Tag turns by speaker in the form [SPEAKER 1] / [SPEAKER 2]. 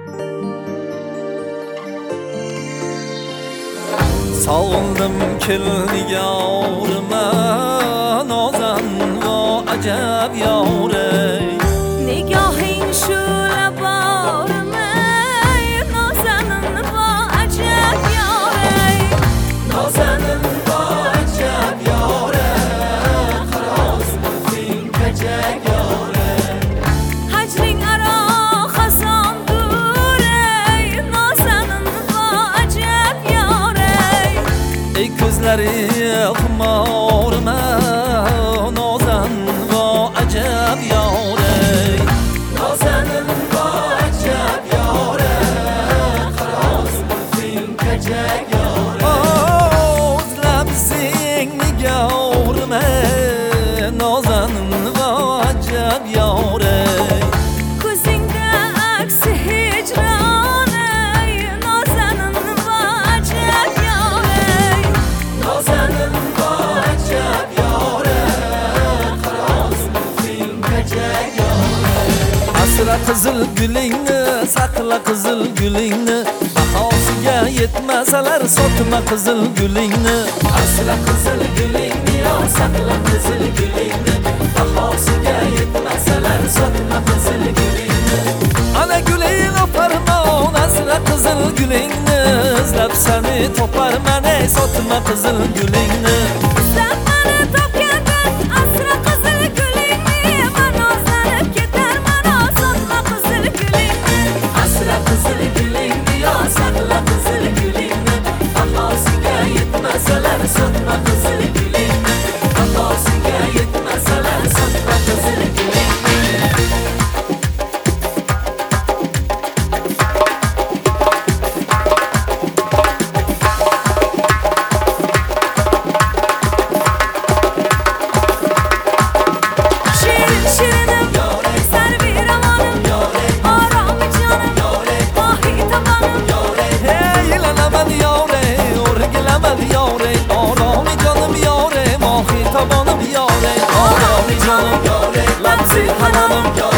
[SPEAKER 1] Sog'indim keldi yorima, nozan va ajab yorey.
[SPEAKER 2] Nigohing shu laborima, nozanin va ajab yorey.
[SPEAKER 1] Nozanin va ajab yorey, qiroz qilsing kajak yorey.
[SPEAKER 2] Hajring aro xazon durey, nozanin va ajab yorey.
[SPEAKER 1] Ey ko'zlari xumorima, nozan va ajab yorey. Nozanin va ajab yorey, qiroz qilsing kajak yorey. O'zlab senga o'rma, nozanin va ajab yorey.
[SPEAKER 2] Ko'zingda aksi hijroney, nozanin va ajab yorey.
[SPEAKER 1] Nozanin va ajab yorey, qiroz qilsing kajak yorey. Asra qizil gulingni, saqla qizil gulingni, bahosiga yetmasalar sotma qizil gulingni. Asra qizil gulingni, saqla qizil gulingni, bahosiga yetmasalar sotma qizil gulingni. Ana guling farmon, asra qizil gulingni, izlab seni toparman, ey sotma qizil gulingni.
[SPEAKER 2] Sen meni topgandin, asra qizil gulingni, men ozlanib ketarman, sotma qizil gulingni.
[SPEAKER 1] Asra qizil gulingni, saqla qizil gulingni, bahosiga yetmasalar sotma qizil gulingni. Bahosiga yetmasalar sotma qizil gulingni.
[SPEAKER 2] Şirin şirinim, servi romanım, aromi canım, mahi tabanım.
[SPEAKER 1] Hey ilanamad yore, o'rgilamad yore, oromi jonim yore, mohi tobonim yore, oromi jonim yore, labzi hanonim yore.